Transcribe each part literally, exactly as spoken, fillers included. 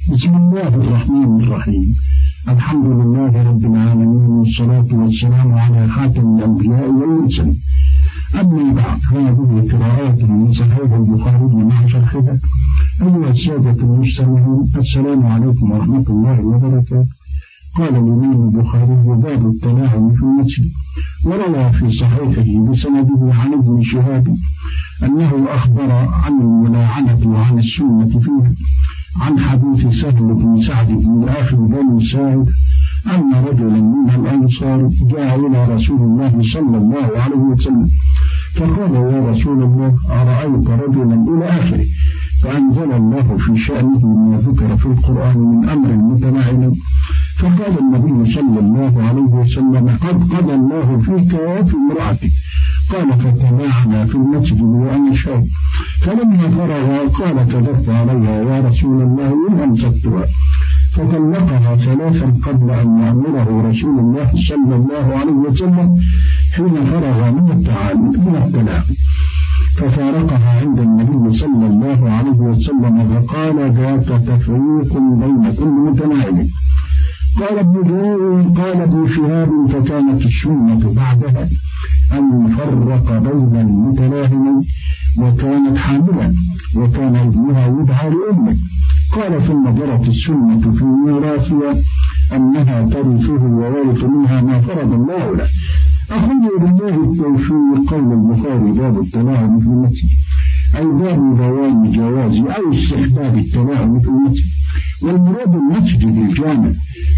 بسم الله الرحمن الرحيم. الحمد لله رب العالمين، والصلاة والسلام على خاتم الأنبياء والمرسلين. أما بعد، هذه قراءات من صحيح البخاري مع شرحها. أيها السادة المستمعون، السلام عليكم ورحمة الله وبركاته. قال الإمام البخاري: باب التلاعب في المسجد. وروى في صحيحه بسنده عن ابن شهاب أنه أخبر عن الملاعنة وعن السنة فيها، عن حديث سهل بن سعد بن أخي بن سعد أن رجلا من الأنصار جاء إلى رسول الله صلى الله عليه وسلم فقال: يا رسول الله، أرأيت رجلا إلى آخره، فأنزل الله في شأنه ما ذكر في القرآن من أمر المتلاعن. فقال النبي صلى الله عليه وسلم: قد قضى الله فيك وفي امرأتك. قال: فتلاعنا في المسجد وأنا شاب. فلما فرغ قال: كذبت عليها يا رسول الله إن أمسكتها. فطلقها ثلاثا قبل أن يأمره رسول الله صلى الله عليه وسلم حين فرغ من التلاعن، ففارقها عند النبي صلى الله عليه وسلم فقال: ذاك تفريق بين كل متلاعن. قال ابن جرير: قال ابن شهاب: فكانت السنة بعدها أن يفرق بين المتلاعن، وكانت حاملا وكان ابنها يدعى لأمه. قال: ثم جرت السنة في ميراثها أنها ترثه ويرث منها ما فرض الله له. أخرجه بالله التوفيق. قول البخاري: باب التلاعن في المسجد، أي باب بيان جواز أو استحباب التلاعن في المسجد، والمراد المسجد الجامع.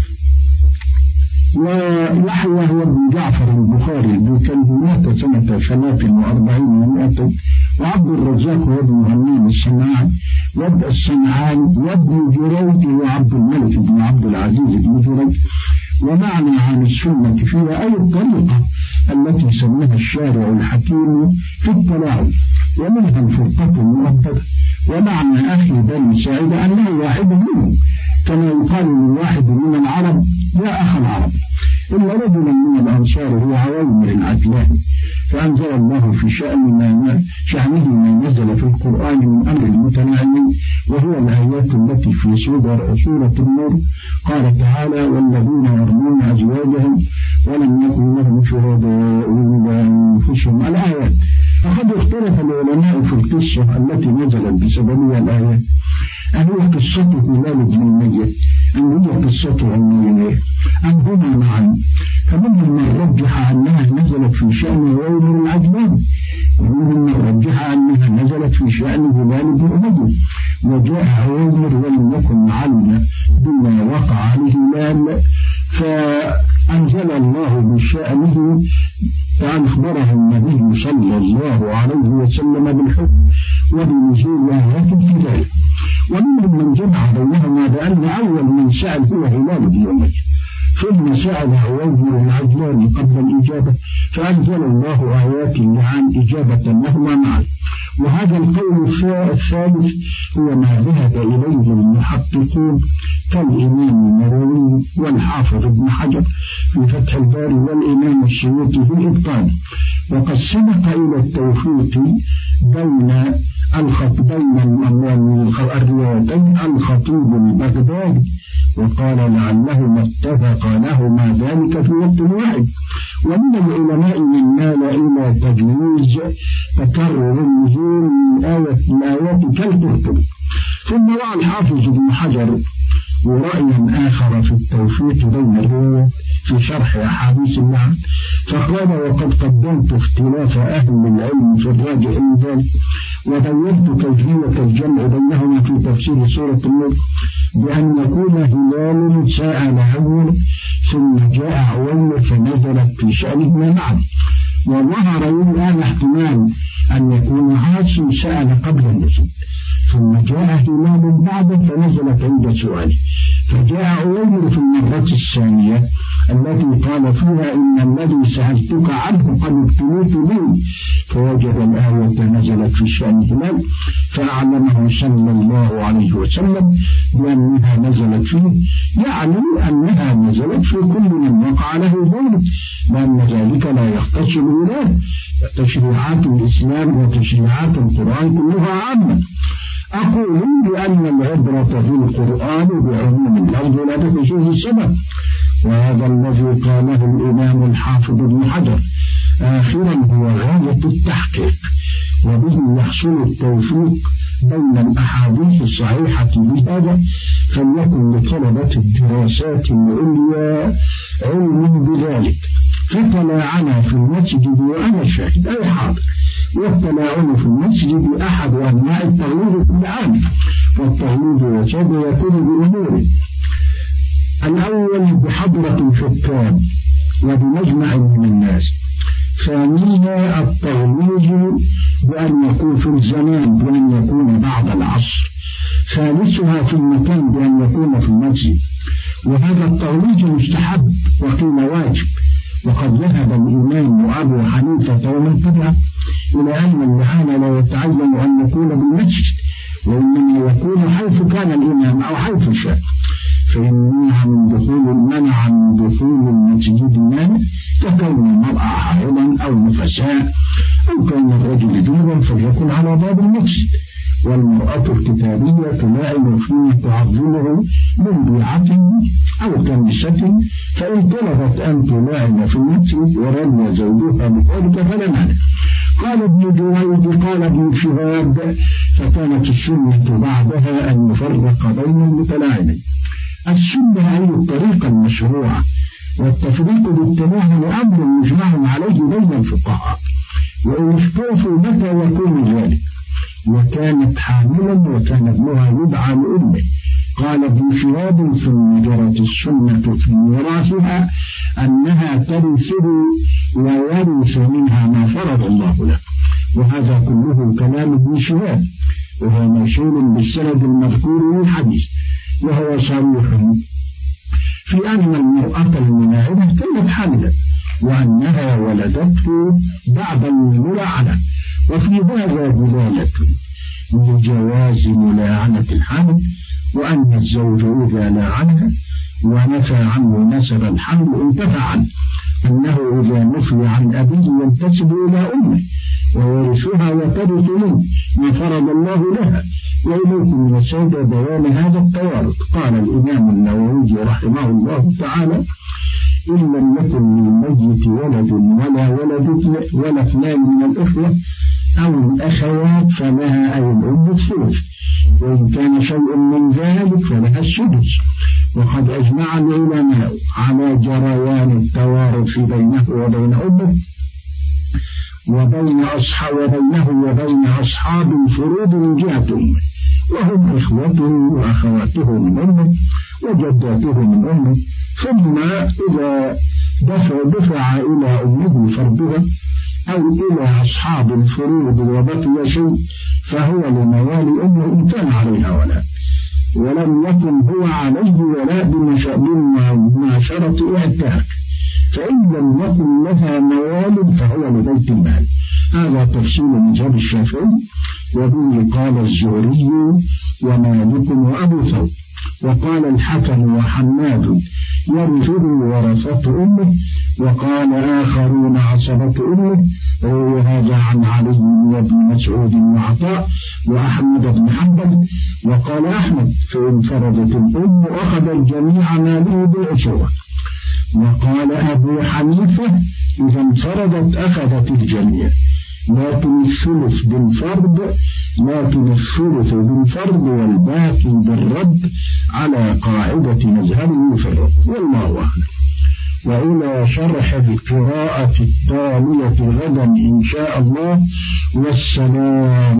ويحيى هو ابن جعفر البخاري بكلمات سنة ثلاث وأربعين ومائة، وعبد الرزاق هو ابن همام الصنعاني وابن الصنعاني وابن جريج وعبد الملك بن عبد العزيز بن جريج. ومعنى عن السنة فيها أي الطريقة التي سماها الشارع الحكيم في التلاعب، ومنها الفرقة المؤبدة. ومعنى أخي بني سعيد أنه واحد منهم، كما يقال لواحد من العرب: يا أخ العرب. إلا رجلا من الأنصار هو عويمر العجلاني. فأنزل الله في شأن ما شأنه ما نزل في القرآن من أمر المتلاعن، وهي الآيات التي في سورة النور. قال تعالى: والذين يرمون أزواجهم ولم يكن لهم شهداء إلا أنفسهم. الآيات. فقد اختلف العلماء في القصة التي نزلت بسببها الآيات، أن هي قصة هلال بن أمية أم هي قصة عمية أم هما معا. فمنهم من رجح أنها نزلت في شأن عويمر العجلاني، ومنهم من رجح أنها نزلت في شأن هلال بن أمية، وجاء عويمر ولم يكن علم بما وقع عليه هلال، فأنزل الله بشأنه فأخبره النبي صلى الله عليه وسلم بالحكم وبنزول آيات في ذلك. ومنهم من جمع بينهما بأن أول من سأل هو هلال بن أمية، ثم سأل عويمر العجلاني قبل الإجابة، فأنزل الله آيات اللعان إجابة لهما معا. وهذا القول الثالث هو ما ذهب إليه المحققون كالإمام النووي والحافظ ابن حجر في فتح الباري والإمام السيوطي في الإبطال. وقد سبق إلى التوفيق بين الخط بين الروايتين الخطيب البغدادي، وقال لعلهما اتفق لهما ذلك في وقت واحد. ومن العلماء من مال إلى تجويز تكرر النزول من آية الآيات كالقرطبي. ثم رأى الحافظ ابن حجر ورأيا آخر في التوفيق بين الروايات في شرح أحاديث اللعن، فقال: وقد قدمت اختلاف أهل العلم في الراجح من ذلك، وبينت كيفية الجمع بينهما في تفسير سورة النور، بأن يكون هلال سأل أول ثم جاء عويمر فنزلت في شأنهما معا. وظهر الآن احتمال أن يكون عاصم سأل قبل النزول ثم جاء هلال بعده فنزلت عند سؤاله، فجاء عويمر في المرة الثانية التي قال فيها: إن الذي سألتك عنه قد ابتليت به، فوجد الآية نزلت في شأن هلال، فأعلمه صلى الله عليه وسلم بأنها نزلت فيه، يعلم أنها نزلت في كل من وقع له ذلك، لأن ذلك لا يختص بالهلال. تشريعات الإسلام وتشريعات القرآن كلها عامة. أقول بأن العبرة في القرآن بعموم اللفظ لا بخصوص السبب، وهذا الذي قاله الإمام الحافظ ابن حجر آخرا هو غاية التحقيق، وبه يحصل التوفيق بين الأحاديث الصحيحة بهذا، فليكن لطلبة الدراسات العليا علم بذلك. فطلعنا في المسجد وأنا شاهد أي حاضر، والتلاعن في المسجد أحد أنواع التغليظ في العام، والتغليظ وشد يكون بأمور: الأول بحضرة الحكام وبمجمع من الناس، ثانيها التغليظ بأن يكون في الزمان بأن يكون بعد العصر، ثالثها في المكان بأن يكون في المسجد. وهذا التغليظ مستحب وقيل واجب، وقد ذهب الإمام أبو حنيفة ومن تبعه إلى أن اللعان لا يتعين أن يكون بالمسجد، وإنما يكون حيث كان الإمام أو حيث شاء، فإن منع من دخول منع من دخول المسجد مانع ككون المرأة حائضا أو نفساء أو كون الرجل جنبا فليكن على باب المسجد. والمرأة الكتابية تلاعن فيما تعظمه من بيعة أو كنيسة، فإن طلبت أن تلاعن في المسجد ورمي زوجها بذلك فلا مانع. قال ابن جريج قال ابن شهاب: فكانت السنة بعدها أن يفرق بين المتلاعنين. السنة أي الطريقة المشروعة، والتفريق بالتلاعن أمر مجمع عليه بين الفقهاء، وإن اختلفوا متى يكون ذلك. وكانت حاملا وكان ابنها يدعى لأمه. قال ابن شهاب: ثم جرت السنة في ميراثها أنها ترثه ويرث منها ما فرض الله له. وهذا كله كلام ابن شهاب، وهو موصول بالسند المذكور من الحديث، وهو صريح في أن المرأة الملاعنة كانت حاملا وأنها ولدته بعد الملاعنة، وفي هذا دلالة لجواز ملاعنة الحمل، وأن الزوج إذا لاعنها ونفى عنه نسب الحمل انتفع عنه، أنه إذا نفي عن أبيه ينتسب إلى أمه ويرثها وترث منه ما فرض الله لها. وإليكم يسود بيان هذا التوارث. قال الإمام النووي رحمه الله تعالى: إن لم يكن للميت ولد ولا ولد ولا اثنان من الإخوة أو الأخوات فلها أي الأم الثلث، وإن كان شيء من ذلك فلها السدس. وقد أجمع العلماء على جريان التوارث بينه وبين أمه وبين أصحاب وبينه وبين أصحاب الفروض من جهة أمه، وهم إخوته وأخواته من أمه وجداته من أمه. ثم إذا دفع, دفع إلى أمه فرضها أو إلى أصحاب الفروض وبقي شيء فهو لموال أمه إن كان عليها ولا، ولم يكن هو عليه ولا بمعشرة اعتاق، فإن لم يكن لها موال فهو لبيت المال. هذا تفصيل مذهب الشافعي، وبه قال الزهري ومالك وأبو ثور. وقال الحكم وحماد يرثه ورثة أمه، وقال آخرون عصبة أمه، وهذا عن علي بن مسعود وعطاء وأحمد بن حنبل. وقال أحمد: فإن فرضت الأم أخذ الجميع ماله بالعشرة. وقال أبو حنيفة: إذا انفردت أخذت الجميع، لكن الثلث بالفرض لكن الثلث بالفرض والباقي بالرد على قاعدة مذهبه في الرد، والله أعلم. وإلى شرح القراءة التالية غدا إن شاء الله، والسلام.